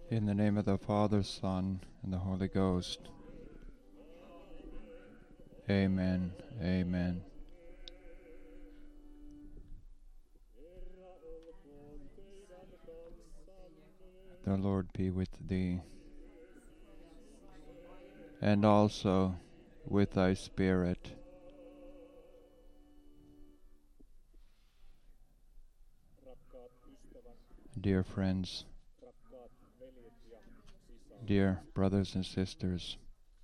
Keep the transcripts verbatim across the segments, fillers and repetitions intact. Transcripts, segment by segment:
In the name of the Father, Son, and the Holy Ghost. Amen. Amen. The Lord be with thee, and also with thy spirit. Dear friends, dear brothers and sisters,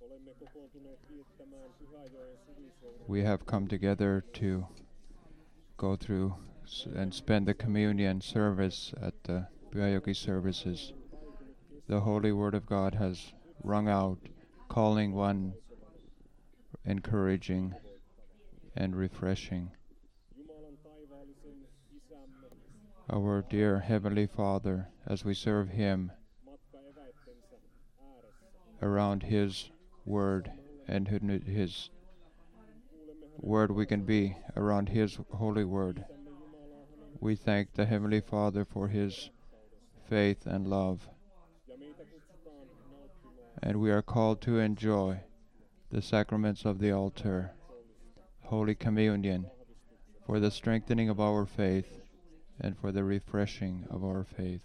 we have come together to go through s- and spend the communion service at the Pyhäjoki services. The Holy Word of God has rung out, calling one encouraging and refreshing. Our dear Heavenly Father, as we serve Him around His Word and His Word, we can be around His Holy Word. We thank the Heavenly Father for His faith and love. And we are called to enjoy the sacraments of the altar, Holy Communion, for the strengthening of our faith and for the refreshing of our faith.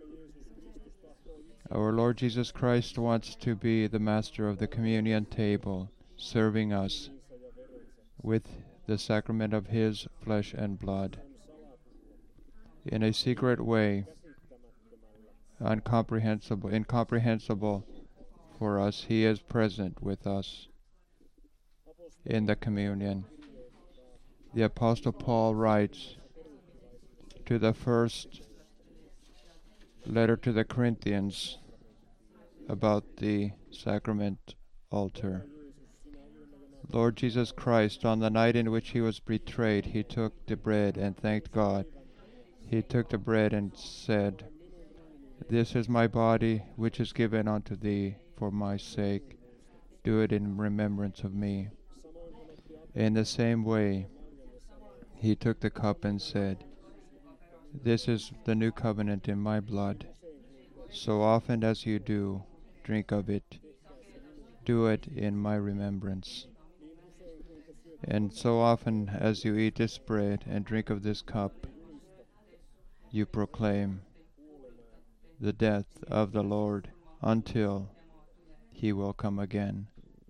Our Lord Jesus Christ wants to be the master of the communion table, serving us with the sacrament of His flesh and blood. In a secret way, incomprehensible, incomprehensible for us, He is present with us in the communion. The Apostle Paul writes to the first letter to the Corinthians about the sacrament altar. Lord Jesus Christ, on the night in which He was betrayed, He took the bread and thanked God. He took the bread and said, "This is my body, which is given unto thee for my sake. Do it in remembrance of me." In the same way, He took the cup and said, "This is the new covenant in my blood. So often as you do drink of it, do it in my remembrance." And so often as you eat this bread and drink of this cup, you proclaim the death of the Lord until He will come again.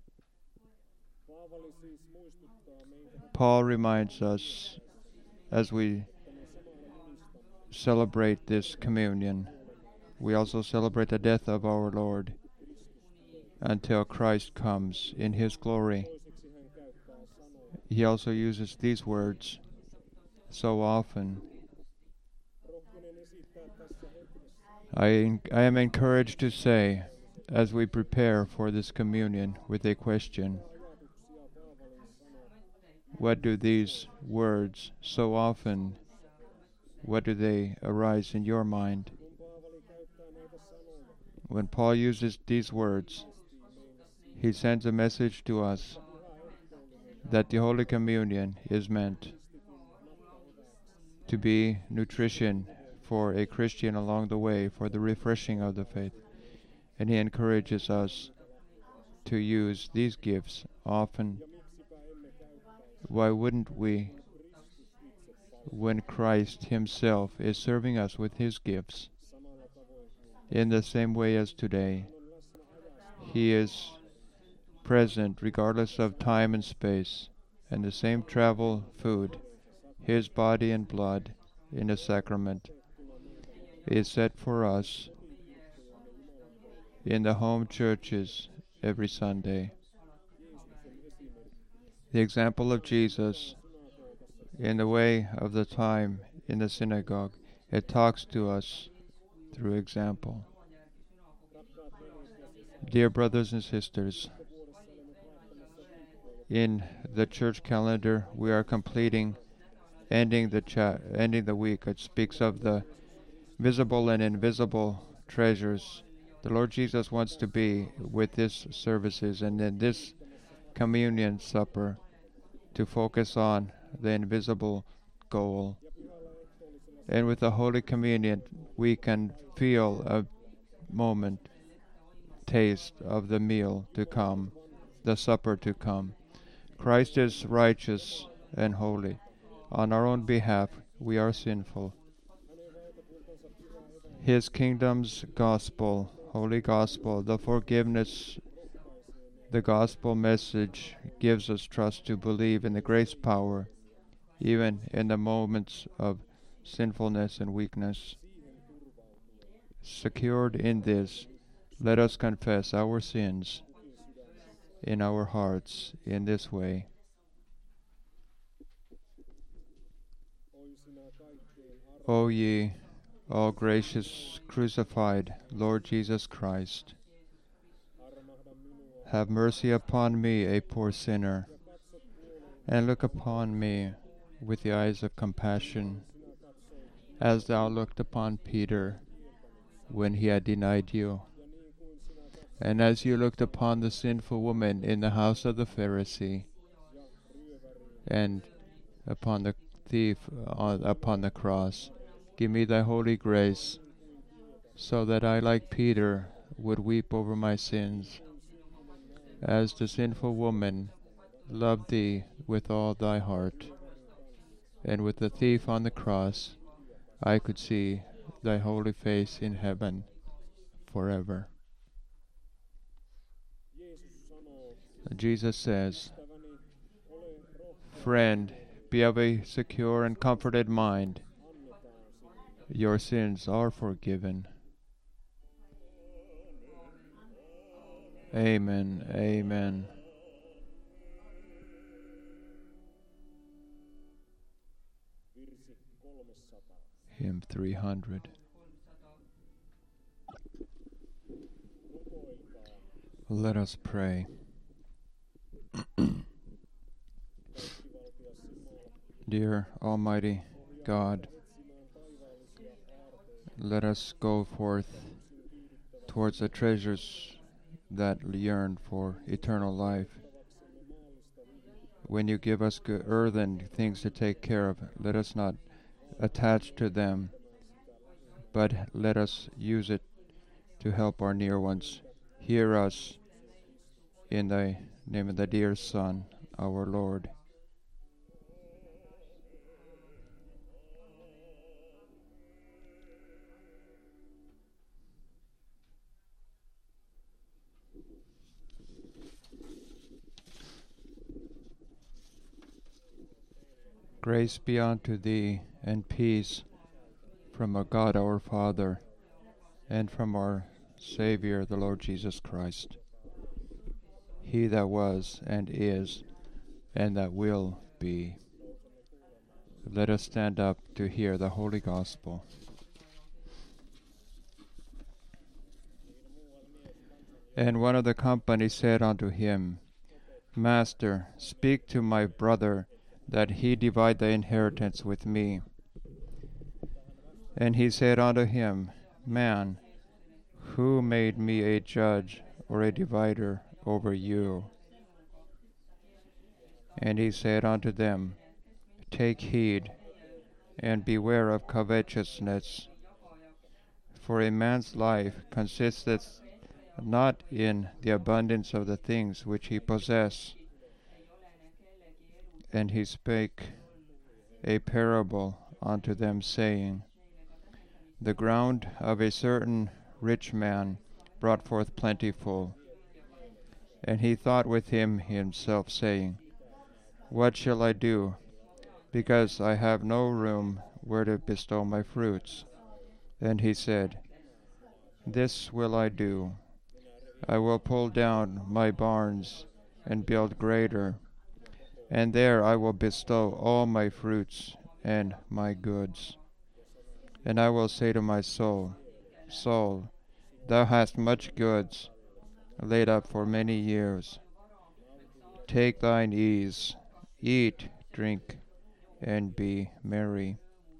Paul reminds us as we celebrate this communion, we also celebrate the death of our Lord until Christ comes in His glory. He also uses these words so often. I, I am encouraged to say, as we prepare for this communion, with a question: what do these words so often, what do they arise in your mind? When Paul uses these words, he sends a message to us that the Holy Communion is meant to be nutrition for a Christian along the way, for the refreshing of the faith. And he encourages us to use these gifts often. Why wouldn't we, when Christ Himself is serving us with His gifts? In the same way as today, He is present regardless of time and space, and the same travel food, His body and blood in a sacrament, is set for us in the home churches every Sunday. The example of Jesus in the way of the time in the synagogue, it talks to us through example. Dear brothers and sisters, in the church calendar we are completing, ending the cha- ending the week. It speaks of the visible and invisible treasures. The Lord Jesus wants to be with this services and in this communion supper to focus on the invisible goal. And with the Holy Communion, we can feel a moment taste of the meal to come, the supper to come. Christ is righteous and holy. On our own behalf, we are sinful. His kingdom's gospel, holy gospel, the forgiveness, the gospel message gives us trust to believe in the grace power, even in the moments of sinfulness and weakness. Secured in this, let us confess our sins in our hearts in this way. O ye, all gracious crucified Lord Jesus Christ, have mercy upon me, a poor sinner, and look upon me with the eyes of compassion, as thou looked upon Peter when he had denied you, and as you looked upon the sinful woman in the house of the Pharisee, and upon the thief on, upon the cross. Give me thy holy grace, so that I, like Peter, would weep over my sins, as the sinful woman loved thee with all thy heart, and with the thief on the cross I could see thy holy face in heaven forever. Jesus says, friend, be of a secure and comforted mind. Your sins are forgiven. Amen. Amen. Hymn three hundred. Let us pray. Dear Almighty God, let us go forth towards the treasures that yearn for eternal life. When you give us good earthen things to take care of, let us not attach to them, but let us use it to help our near ones. Hear us in the name of the dear Son, our Lord. Grace be unto thee, and peace from our God our Father, and from our Savior, the Lord Jesus Christ. He that was, and is, and that will be. Let us stand up to hear the Holy Gospel. And one of the company said unto him, Master, speak to my brother, that he divide the inheritance with me. And he said unto him, Man, who made me a judge or a divider over you? And he said unto them, Take heed, and beware of covetousness, for a man's life consisteth not in the abundance of the things which he possesses. And he spake a parable unto them, saying, The ground of a certain rich man brought forth plentiful. And he thought with him himself, saying, What shall I do, because I have no room where to bestow my fruits? And he said, This will I do. I will pull down my barns and build greater, and there I will bestow all my fruits and my goods. And I will say to my soul, Soul, thou hast much goods laid up for many years. Take thine ease, eat, drink, and be merry.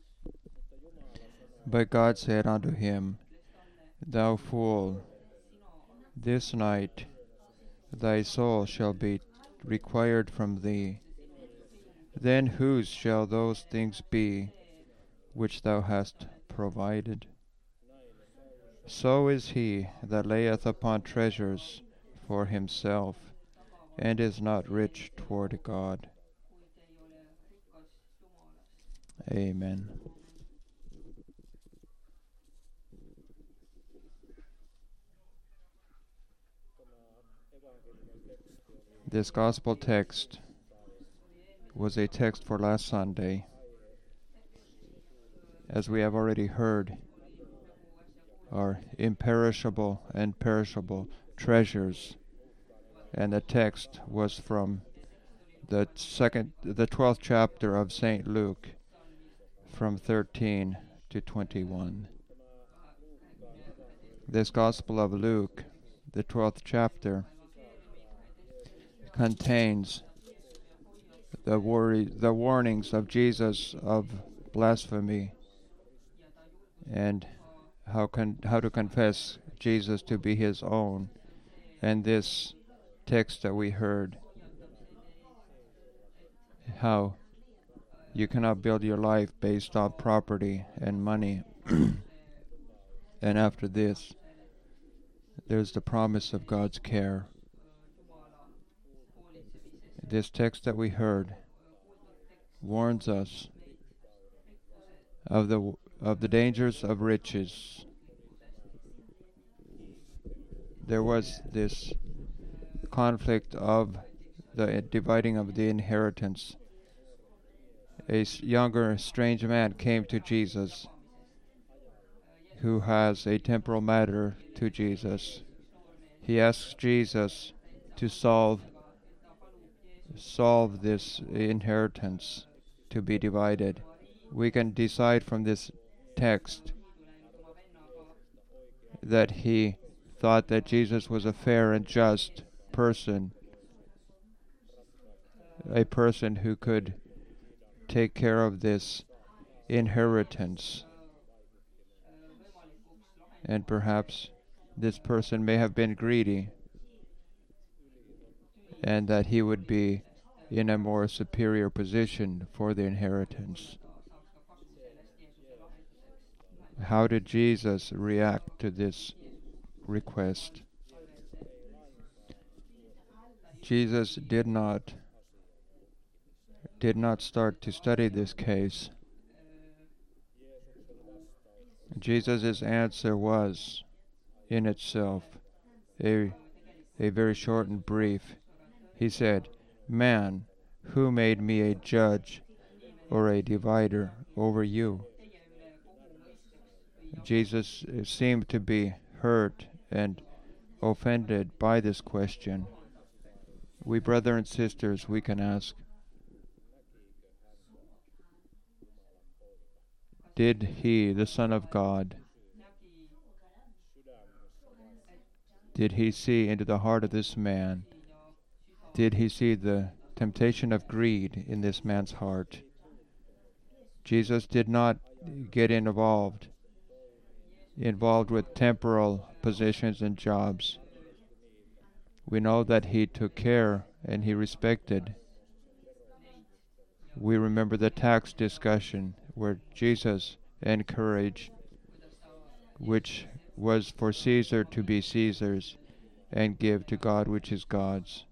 But God said unto him, Thou fool, this night thy soul shall be required from thee. Then whose shall those things be which thou hast provided? So is he that layeth upon treasures for himself, and is not rich toward God. Amen. This gospel text was a text for last Sunday. As we have already heard, are imperishable and perishable treasures, and the text was from the second, the twelfth chapter of Saint Luke, from thirteen to twenty-one. This Gospel of Luke, the twelfth chapter, contains the worry, the warnings of Jesus of blasphemy, and how con- how to confess Jesus to be his own. And this text that we heard, how you cannot build your life based on property and money. And after this, there's the promise of God's care. This text that we heard warns us of the of the dangers of riches. There was this conflict of the dividing of the inheritance. A younger, strange man came to Jesus, who has a temporal matter to Jesus. He asks Jesus to solve solve this inheritance to be divided. We can decide from this text that he thought that Jesus was a fair and just person, a person who could take care of this inheritance. And perhaps this person may have been greedy, and that he would be in a more superior position for the inheritance. How did Jesus react to this request? Jesus did not did not start to study this case. Jesus' answer was, in itself, a, a very short and brief. He said, "Man, who made me a judge or a divider over you?" Jesus seemed to be hurt and offended by this question. We brothers and sisters, we can ask, did he, the Son of God, did he see into the heart of this man? Did he see the temptation of greed in this man's heart? Jesus did not get involved, involved with temporal positions and jobs. We know that he took care and he respected. We remember the tax discussion where Jesus encouraged, which was for Caesar to be Caesar's and give to God which is God's.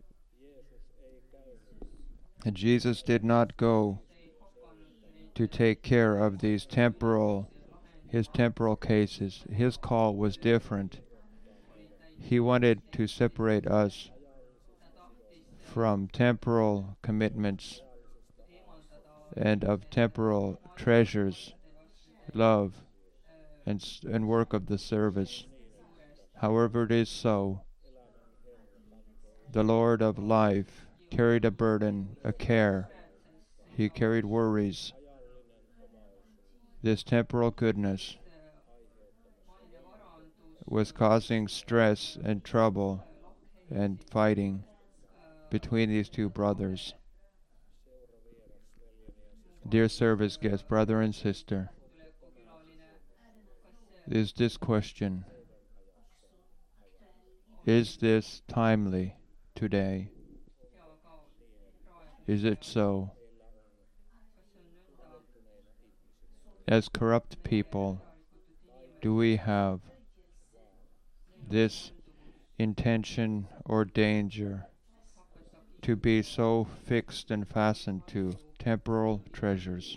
And Jesus did not go to take care of these temporal, his temporal cases. His call was different. He wanted to separate us from temporal commitments and of temporal treasures, love, and, and work of the service. However it is so, the Lord of life carried a burden, a care. He carried worries. This temporal goodness was causing stress and trouble and fighting between these two brothers. Dear service guest, brother and sister, is this question, is this timely today? Is it so? As corrupt people, do we have this intention or danger to be so fixed and fastened to temporal treasures.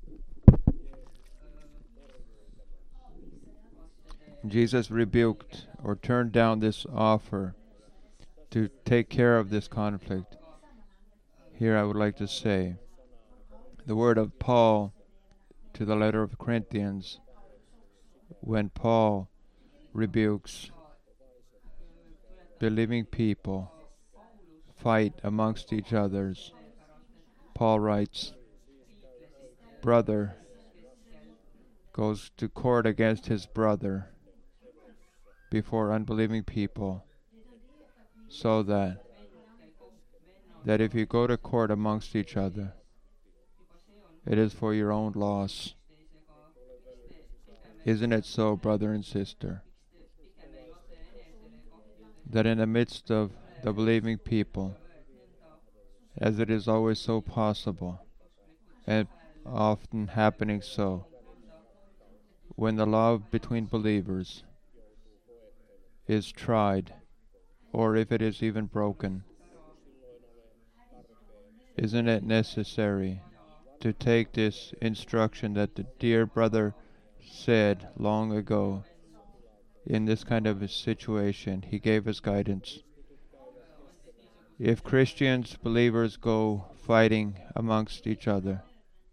Jesus rebuked or turned down this offer to take care of this conflict. Here I would like to say the word of Paul to the letter of Corinthians, when Paul rebukes believing people fight amongst each others. Paul writes, brother goes to court against his brother before unbelieving people, so that that if you go to court amongst each other, it is for your own loss. Isn't it so, brother and sister, that in the midst of the believing people, as it is always so possible, and often happening so, when the love between believers is tried, or if it is even broken, isn't it necessary to take this instruction that the dear brother said long ago? In this kind of a situation, he gave us guidance. If Christians, believers, go fighting amongst each other,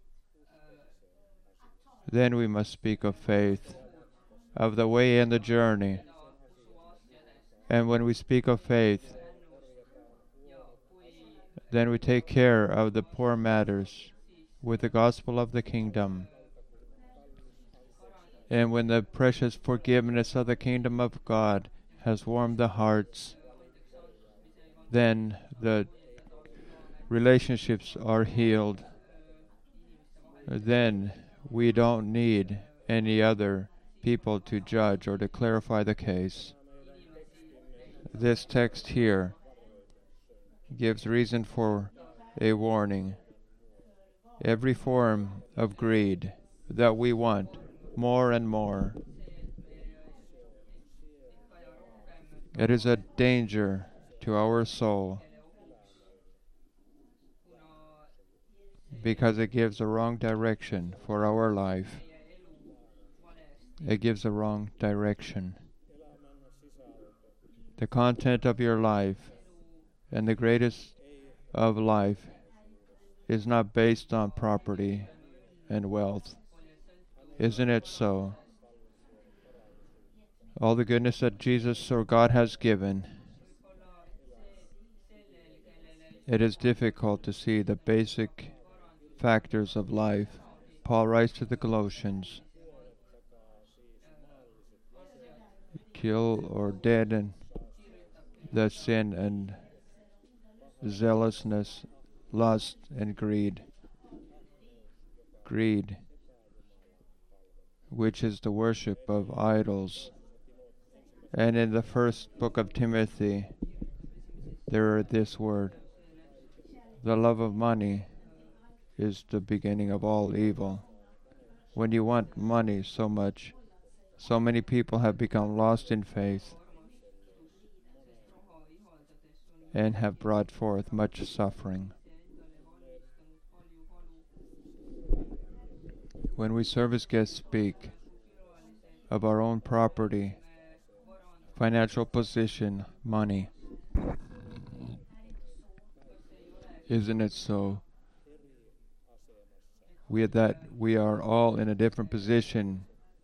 then we must speak of faith, of the way and the journey. And when we speak of faith, then we take care of the poor matters with the gospel of the kingdom. And when the precious forgiveness of the kingdom of God has warmed the hearts, then the relationships are healed. Then we don't need any other people to judge or to clarify the case. This text here gives reason for a warning. Every form of greed that we want more and more, it is a danger to our soul, because it gives a wrong direction for our life. It gives a wrong direction. The content of your life and the greatest of life is not based on property and wealth. Isn't it so? All the goodness that Jesus or God has given, it is difficult to see the basic factors of life. Paul writes to the Colossians, kill or deaden the sin and zealousness, lust and greed. Greed, which is the worship of idols. And in the first book of Timothy, there is this word, the love of money is the beginning of all evil. When you want money so much, so many people have become lost in faith and have brought forth much suffering. When we service guests speak of our own property, financial position, money, isn't it so? We that we are all in a different position.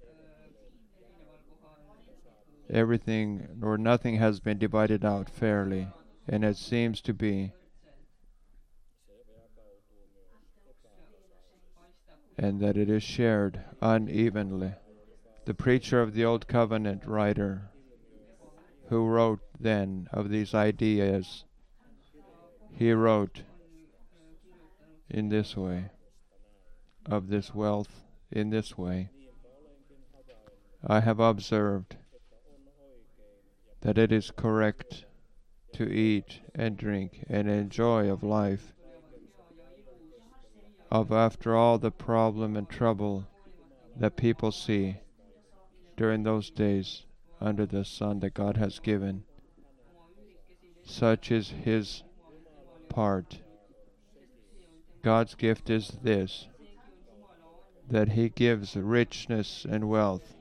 Everything or nothing has been divided out fairly, and it seems to be. And that it is shared unevenly. The preacher of the Old Covenant writer, who wrote then of these ideas, he wrote in this way, of this wealth in this way. I have observed that it is correct to eat and drink and enjoy of life, of after all the problem and trouble that people see during those days under the sun that God has given. Such is his part. God's gift is this, that he gives richness and wealth,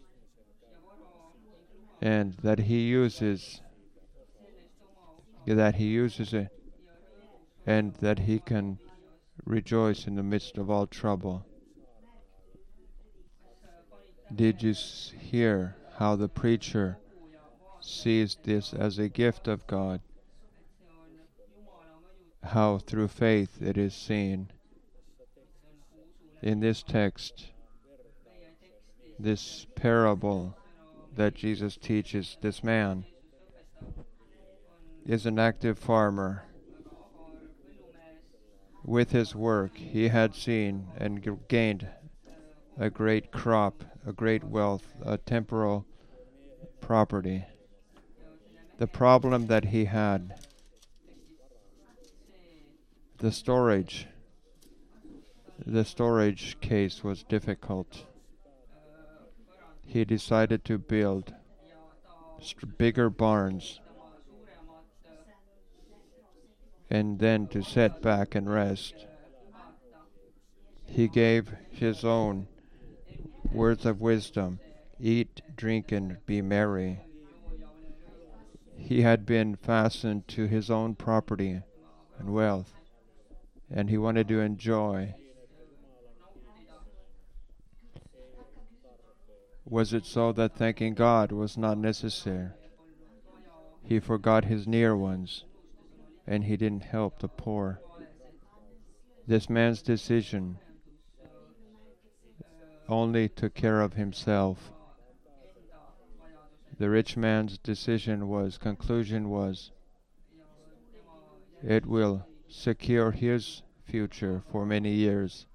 and that he uses that he uses it, and that he can rejoice in the midst of all trouble. Did you hear how the preacher sees this as a gift of God? How through faith it is seen. In this text, this parable that Jesus teaches, this man is an active farmer. With his work, he had seen and g- gained a great crop, a great wealth, a temporal property. The problem that he had, the storage, the storage case was difficult. He decided to build st- bigger barns and then to sit back and rest. He gave his own words of wisdom, eat, drink, and be merry. He had been fastened to his own property and wealth, and he wanted to enjoy. Was it so that thanking God was not necessary? He forgot his near ones, and he didn't help the poor. This man's decision only took care of himself. The rich man's decision was, conclusion was, it will secure his future for many years.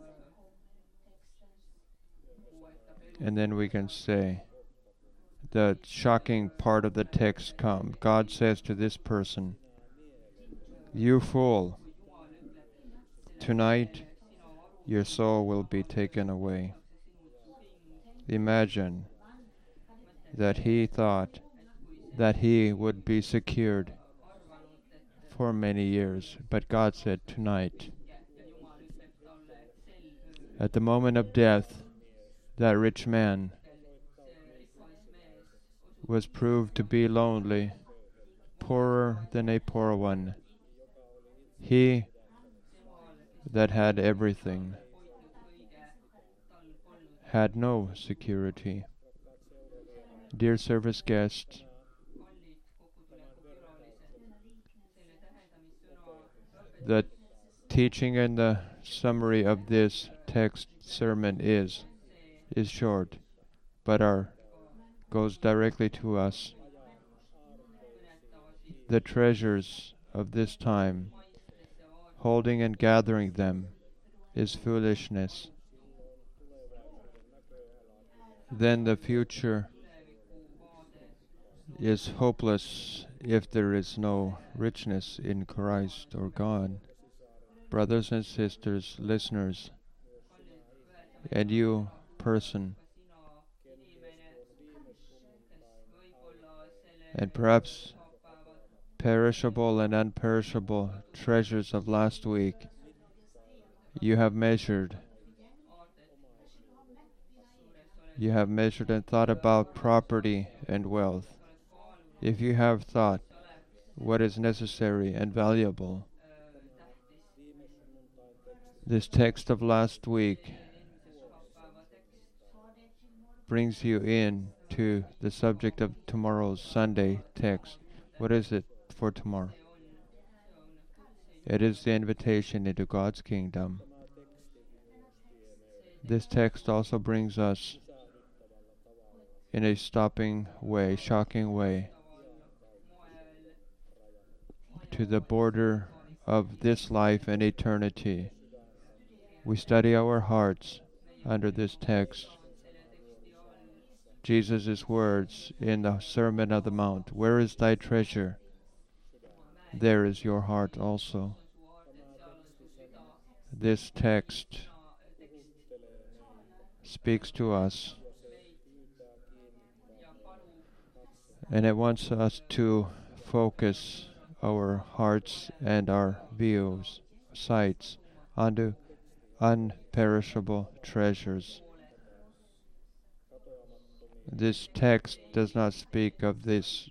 And then we can say, the shocking part of the text comes. God says to this person, you fool, tonight your soul will be taken away. Imagine that he thought that he would be secured for many years, but God said tonight. At the moment of death, that rich man was proved to be lonely, poorer than a poor one. He that had everything had no security. Dear service guests, the teaching and the summary of this text sermon is is short, but our goes directly to us. The treasures of this time, holding and gathering them, is foolishness. Then the future is hopeless if there is no richness in Christ or God. Brothers and sisters, listeners, and you, person, and perhaps perishable and unperishable treasures of last week, you have measured. You have measured and thought about property and wealth. If you have thought what is necessary and valuable, this text of last week brings you in to the subject of tomorrow's Sunday text. What is it for tomorrow? It is the invitation into God's kingdom. This text also brings us in a stopping way, shocking way, to the border of this life and eternity. We study our hearts under this text. Jesus' words in the Sermon on the Mount, where is thy treasure? There is your heart also. This text speaks to us And it wants us to focus our hearts and our views, sights, onto unperishable treasures. This text does not speak of this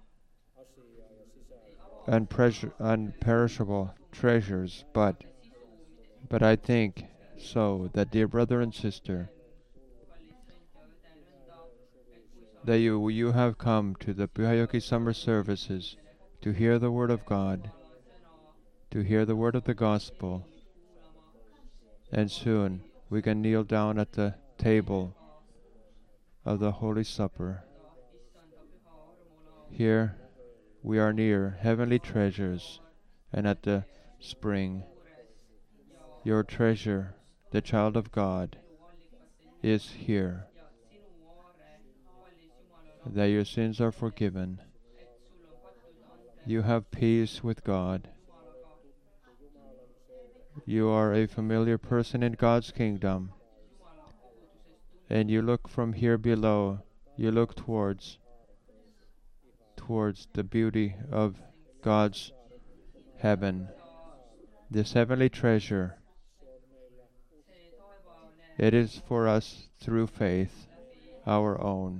unpres- unperishable treasures, but but I think so that, dear brother and sister, that you you have come to the Pyhäjoki summer services to hear the word of God, to hear the word of the gospel, and soon we can kneel down at the table of the Holy Supper. Here we are near heavenly treasures and at the spring. Your treasure, the child of God, is here, that your sins are forgiven. You have peace with God. You are a familiar person in God's kingdom, and you look from here below, you look towards towards the beauty of God's heaven, this heavenly treasure. It is for us through faith, our own.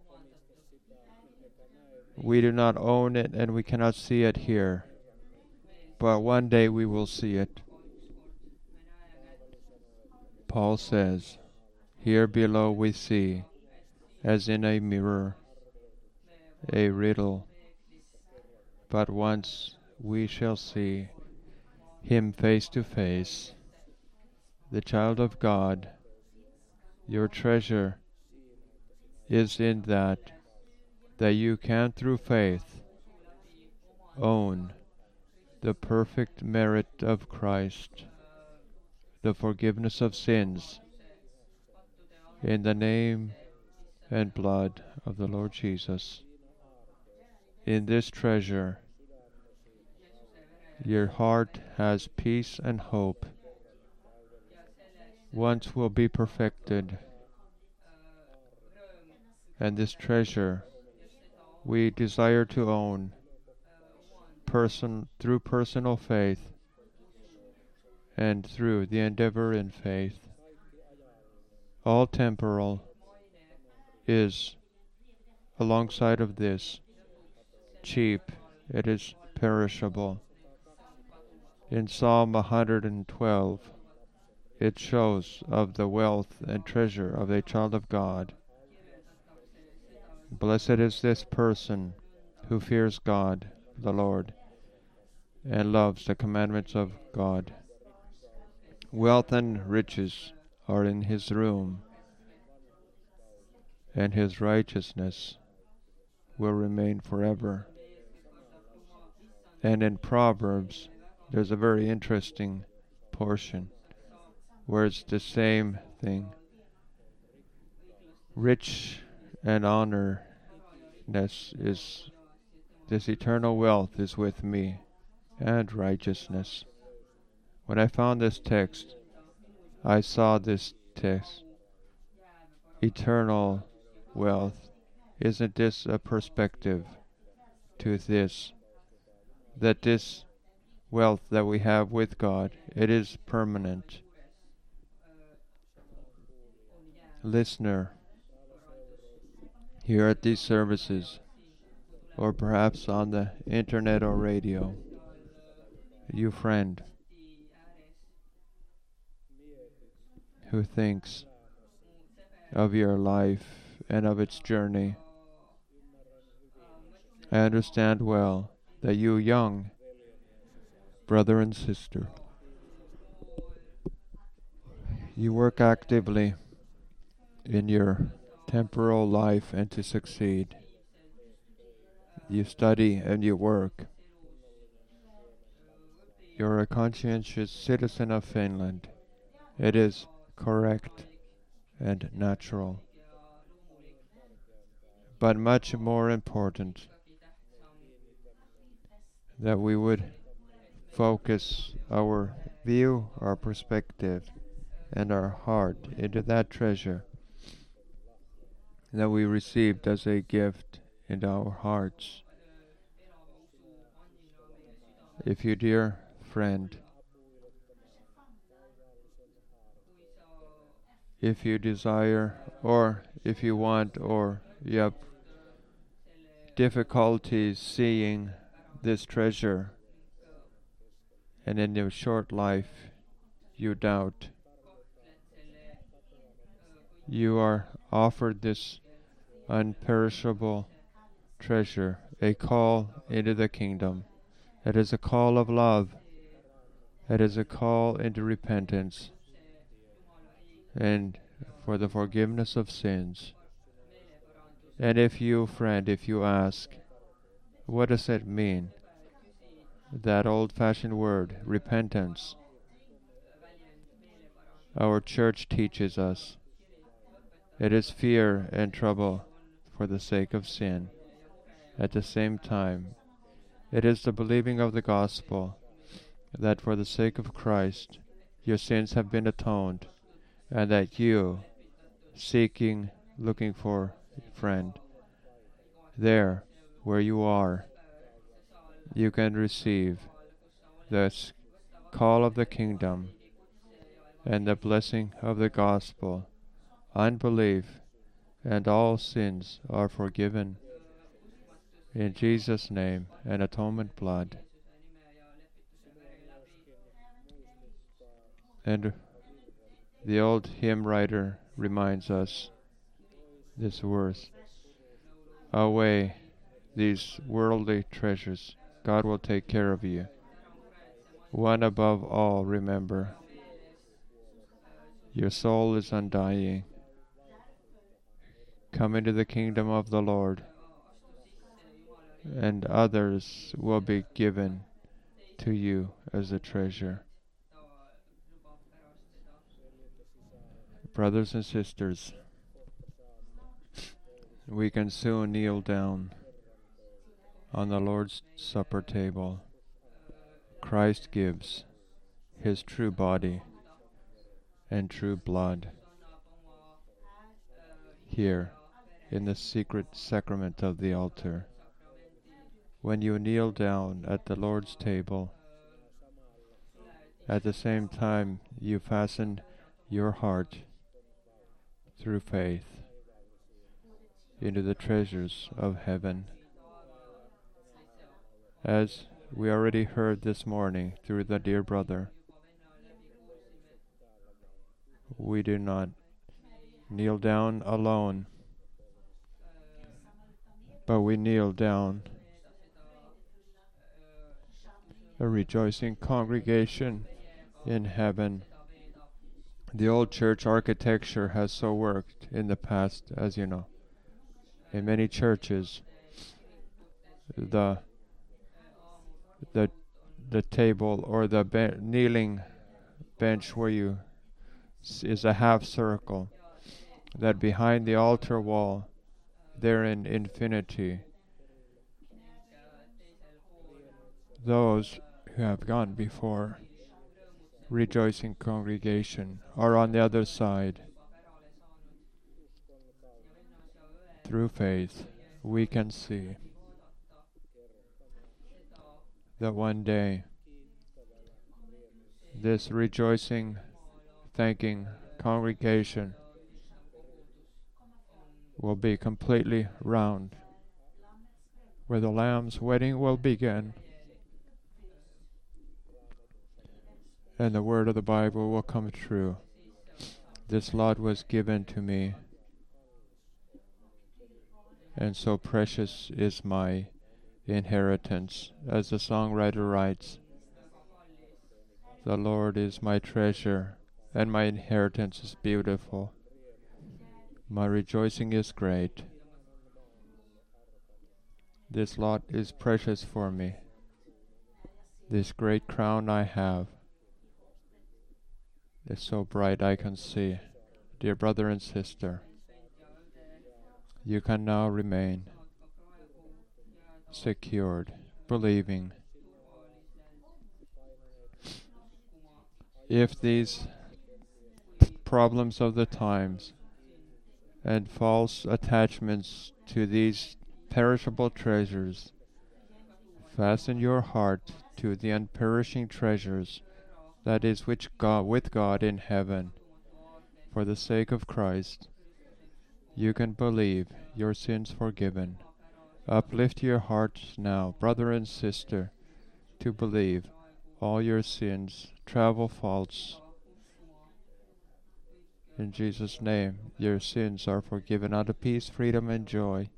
We do not own it and we cannot see it here, but one day we will see it. Paul says, here below we see, as in a mirror, a riddle, but once we shall see him face to face. The child of God, your treasure is in that, that you can through faith own the perfect merit of Christ, the forgiveness of sins, in the name and blood of the Lord Jesus. In this treasure, your heart has peace and hope. Once will be perfected, and this treasure we desire to own person through personal faith and through the endeavor in faith. All temporal is, alongside of this, cheap. It is perishable. In Psalm one hundred twelve, it shows of the wealth and treasure of a child of God. Blessed is this person who fears God, the Lord, and loves the commandments of God. Wealth and riches are in his room, and his righteousness will remain forever. And in Proverbs, there's a very interesting portion where it's the same thing. Rich and honorness is, this eternal wealth is with me, and righteousness. When I found this text, I saw this text, eternal wealth. Isn't this a perspective to this, that this wealth that we have with God, it is permanent? Listener, here at these services, or perhaps on the internet or radio, you friend who thinks of your life and of its journey, I understand well that you young brother and sister, you work actively in your temporal life and to succeed. You study and you work. You're a conscientious citizen of Finland. It is correct and natural. But much more important, that we would focus our view, our perspective, and our heart into that treasure that we received as a gift in our hearts. If you, dear friend, if you desire, or if you want, or you have difficulties seeing this treasure, and in your short life you doubt, you are offered this unperishable treasure, a call into the kingdom. It is a call of love. It is a call into repentance and for the forgiveness of sins. And if you, friend, if you ask, what does it mean? That old-fashioned word, repentance. Our church teaches us it is fear and trouble for the sake of sin. At the same time, it is the believing of the gospel that for the sake of Christ your sins have been atoned, and that you, seeking, looking for a friend, there where you are, you can receive the call of the kingdom and the blessing of the gospel. Unbelief and all sins are forgiven in Jesus' name and atonement blood. And the old hymn writer reminds us this verse: away these worldly treasures, God will take care of you. One above all, remember, your soul is undying. Come into the kingdom of the Lord, and others will be given to you as a treasure. Brothers and sisters, we can soon kneel down on the Lord's Supper table. Christ gives His true body and true blood here in the secret sacrament of the altar. When you kneel down at the Lord's table, at the same time you fasten your heart through faith into the treasures of heaven. As we already heard this morning through the dear brother, we do not kneel down alone, but we kneel down a rejoicing congregation in heaven. The old church architecture has so worked in the past, as you know. In many churches, the the the table or the be- kneeling bench where you s- is a half circle, that behind the altar wall, there in infinity, those who have gone before, rejoicing congregation, are on the other side. Through faith, we can see that one day this rejoicing, thanking congregation will be completely round, where the Lamb's wedding will begin, and the word of the Bible will come true. This lot was given to me, and so precious is my inheritance. As the songwriter writes, the Lord is my treasure, and my inheritance is beautiful. My rejoicing is great. This lot is precious for me. This great crown I have is so bright I can see. Dear brother and sister, you can now remain secured, believing. If these problems of the times and false attachments to these perishable treasures. Fasten your heart to the unperishing treasures, that is which God with God in heaven. For the sake of Christ, you can believe your sins forgiven. Uplift your hearts now, brother and sister, to believe all your sins, travel faults. In Jesus' name, your sins are forgiven unto peace, freedom, and joy.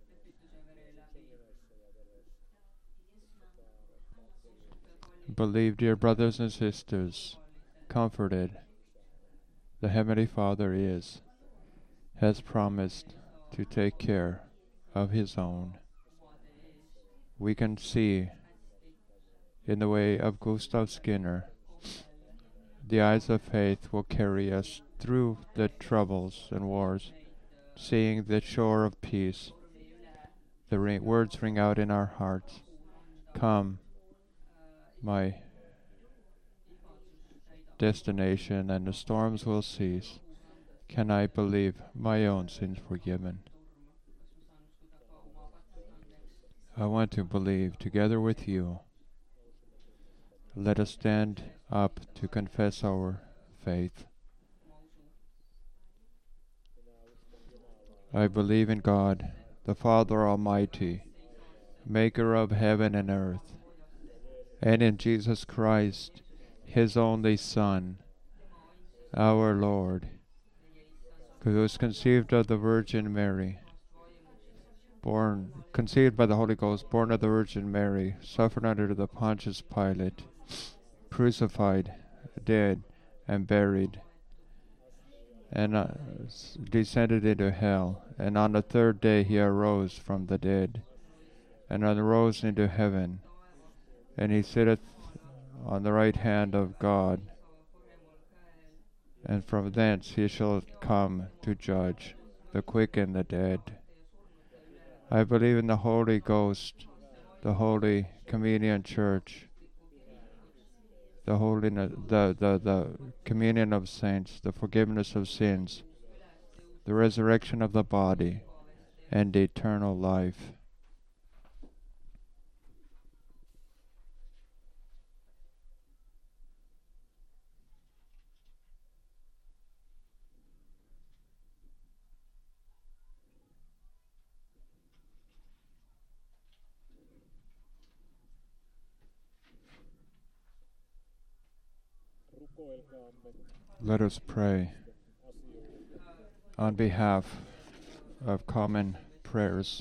Believe, dear brothers and sisters, comforted. The Heavenly Father is, has promised to take care of His own. We can see in the way of Gustav Skinner, the eyes of faith will carry us through the troubles and wars, seeing the shore of peace. The ring, words ring out in our hearts, come, my destination, and the storms will cease. Can I believe my own sins forgiven? I want to believe together with you. Let us stand up to confess our faith. I believe in God, the Father Almighty, maker of heaven and earth, and in Jesus Christ, His only Son, our Lord, who was conceived of the Virgin Mary, born, conceived by the Holy Ghost, born of the Virgin Mary, suffered under the Pontius Pilate, crucified, dead, and buried, and uh, descended into hell. And on the third day He arose from the dead, and arose into heaven, and He sitteth on the right hand of God, and from thence He shall come to judge the quick and the dead. I believe in the Holy Ghost, the Holy Communion Church, the holiness, the, the, the communion of saints, the forgiveness of sins, the resurrection of the body, and eternal life. Let us pray on behalf of common prayers.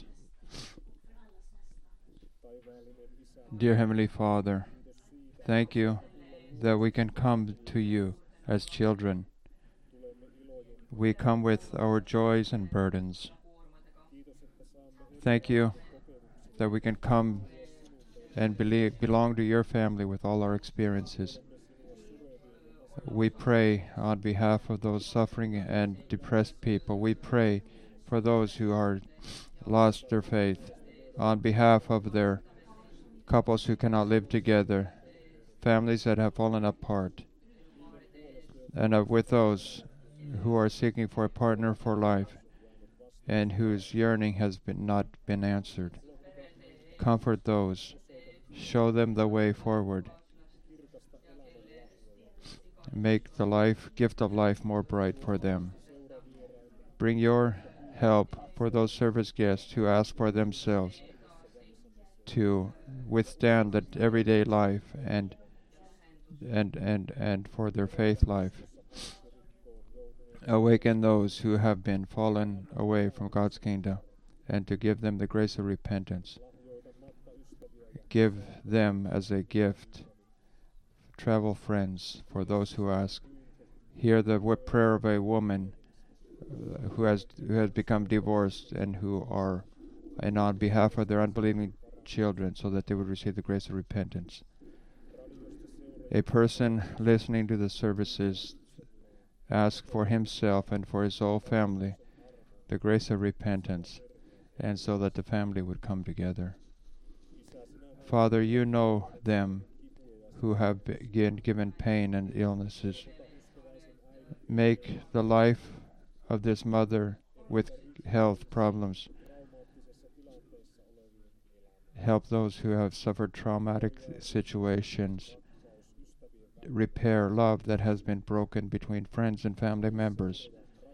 Dear Heavenly Father, thank you that we can come to you as children. We come with our joys and burdens. Thank you that we can come and believe, belong to your family with all our experiences. We pray on behalf of those suffering and depressed people. We pray for those who are lost their faith, on behalf of their couples who cannot live together, families that have fallen apart, and uh, with those who are seeking for a partner for life and whose yearning has been not been answered. Comfort those, show them the way forward. Make the life, gift of life more bright for them. Bring your help for those service guests who ask for themselves to withstand the everyday life and and and and for their faith life. Awaken those who have been fallen away from God's kingdom, and to give them the grace of repentance. Give them as a gift travel friends for those who ask. Hear the w- prayer of a woman uh, who has who has become divorced and who are, and on behalf of their unbelieving children, so that they would receive the grace of repentance. A person listening to the services ask for himself and for his whole family the grace of repentance, and so that the family would come together. Father, you know them who have been given pain and illnesses. Make the life of this mother with health problems Help those who have suffered traumatic situations. Repair love that has been broken between friends and family members.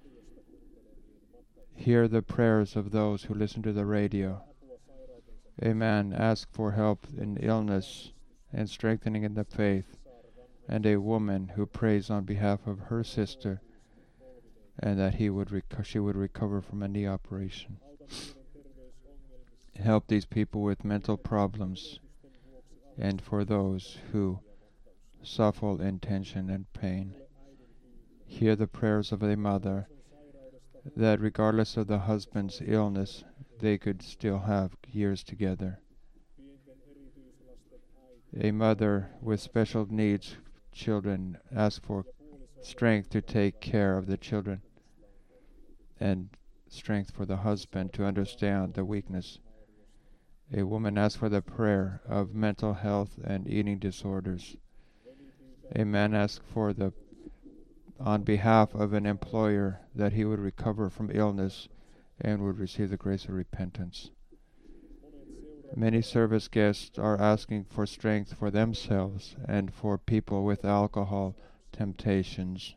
Hear the prayers of those who listen to the radio. A man asks for help in illness and strengthening in the faith, and a woman who prays on behalf of her sister and that he would reco- she would recover from a knee operation. Help these people with mental problems, and for those who suffer in tension and pain. Hear the prayers of a mother, that regardless of the husband's illness, they could still have years together. A mother with special needs children asks for strength to take care of the children, and strength for the husband to understand the weakness. A woman asks for the prayer of mental health and eating disorders. A man asks for the on behalf of an employer that he would recover from illness and would receive the grace of repentance. Many service guests are asking for strength for themselves and for people with alcohol temptations.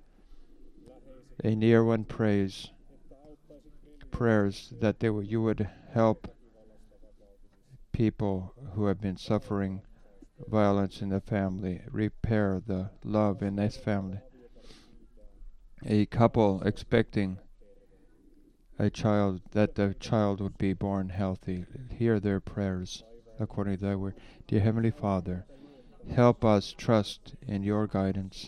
A near one prays prayers that they w- you would help people who have been suffering violence in the family, repair the love in this family. A couple expecting a child, that the child would be born healthy. Hear their prayers according to thy word. Dear Heavenly Father, help us trust in your guidance.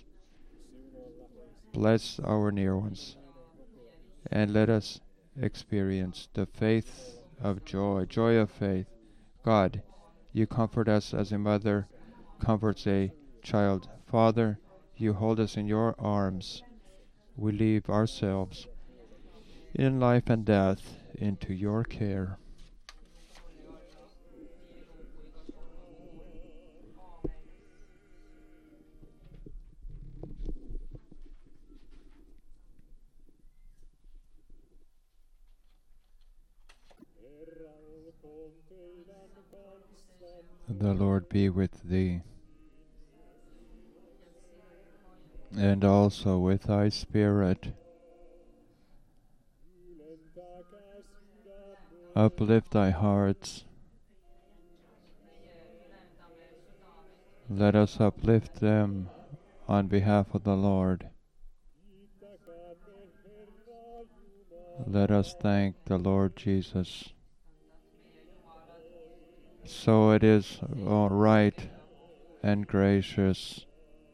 Bless our near ones, and let us experience the faith of joy, joy of faith. God, you comfort us as a mother comforts a child. Father, you hold us in your arms. We leave ourselves in life and death into your care. The Lord be with thee, and also with thy spirit. Uplift thy hearts. Let us uplift them on behalf of the Lord. Let us thank the Lord Jesus. So it is all right and gracious.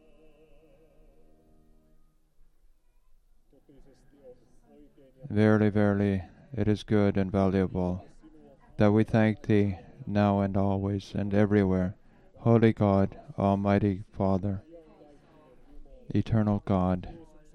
Verily, verily, it is good and valuable that we thank thee now and always and everywhere, Holy God, Almighty Father, Eternal God,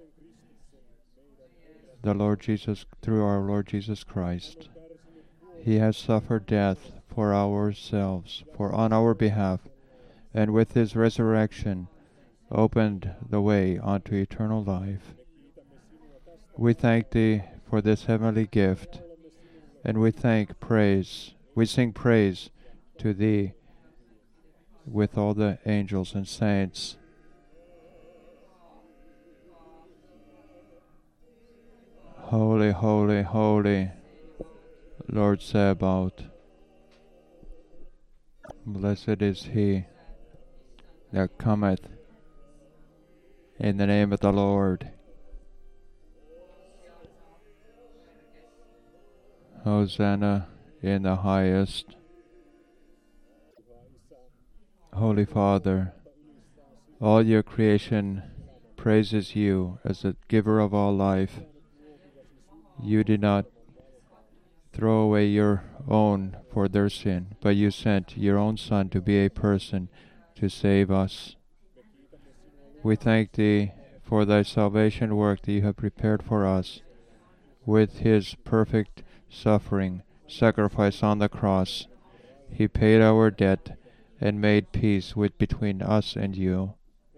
the Lord Jesus, through our Lord Jesus Christ. He has suffered death for ourselves, for on our behalf, and with his resurrection opened the way unto eternal life. We thank thee for this heavenly gift, and we thank praise, we sing praise to thee with all the angels and saints. Holy, holy, holy, Lord Sabaoth. Blessed is he that cometh in the name of the Lord. Hosanna in the highest. Holy Father, all your creation praises you as the giver of all life. You did not throw away your own for their sin, but you sent your own Son to be a person to save us. We thank thee for thy salvation work that you have prepared for us with his perfect suffering, sacrifice on the cross. He paid our debt and made peace with between us and you.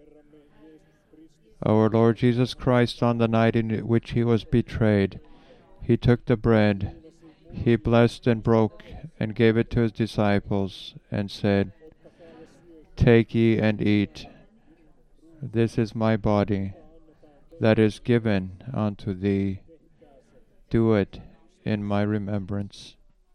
Our Lord Jesus Christ, on the night in which he was betrayed, he took the bread, He blessed and broke and gave it to his disciples and said, "Take ye and eat. This is my body that is given unto thee. Do it in my remembrance."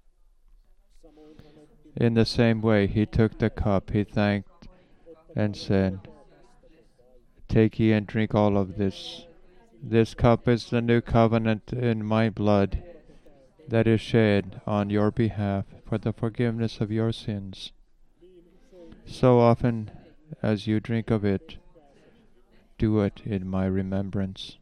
In the same way he took the cup, he thanked and said, "Take ye and drink all of this. This cup is the new covenant in my blood that is shed on your behalf for the forgiveness of your sins. So often as you drink of it, do it in my remembrance."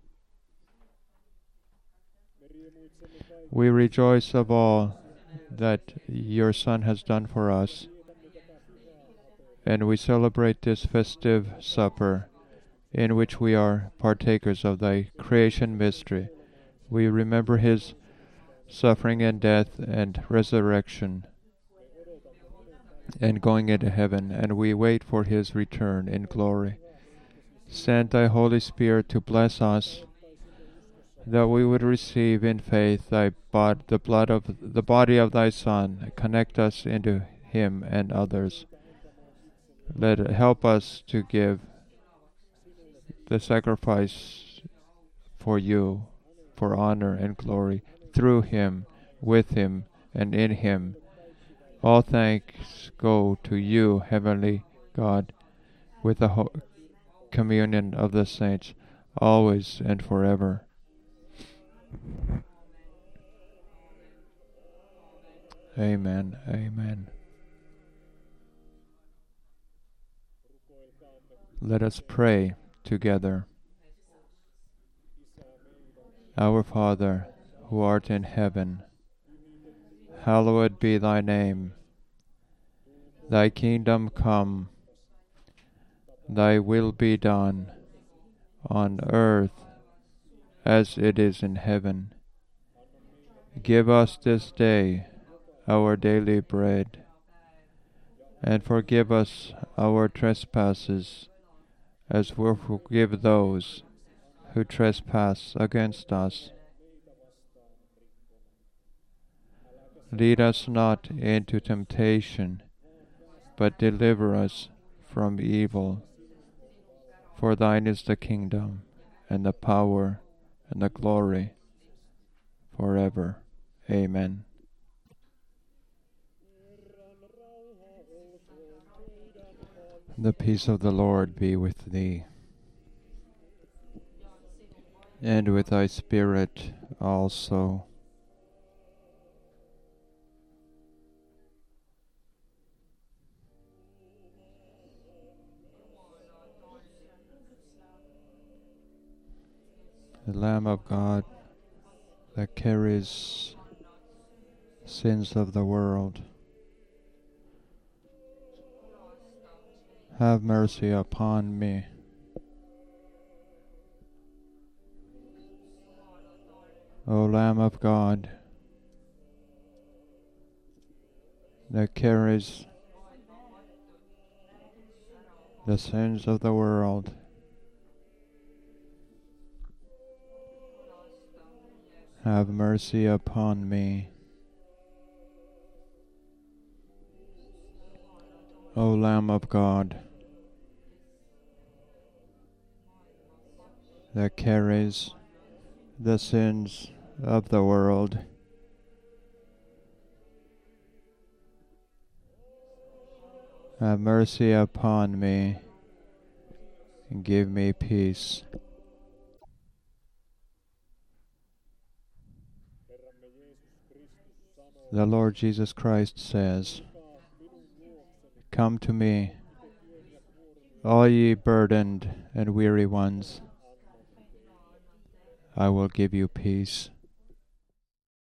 We rejoice of all that your Son has done for us, and we celebrate this festive supper in which we are partakers of thy creation mystery. We remember his suffering and death and resurrection and going into heaven, and we wait for his return in glory. Send thy Holy Spirit to bless us, that we would receive in faith thy bod, the blood of the body of thy Son. Connect us into him and others. Let it help us to give the sacrifice for you, for honor and glory, through him, with him, and in him. All thanks go to you, heavenly God, with the ho- communion of the saints, always and forever. Amen. Amen. Let us pray together. Our Father, who art in heaven, hallowed be thy name. Thy kingdom come, thy will be done, on earth as it is in heaven. Give us this day our daily bread, and forgive us our trespasses, as we forgive those who trespass against us. Lead us not into temptation, but deliver us from evil. For thine is the kingdom, and the power, and the glory, forever. Amen. The peace of the Lord be with thee, and with thy spirit also. The Lamb of God that carries sins of the world, have mercy upon me. O Lamb of God that carries the sins of the world, have mercy upon me. O Lamb of God that carries the sins of the world, have mercy upon me and give me peace. The Lord Jesus Christ says, "Come to me, all ye burdened and weary ones, I will give you peace."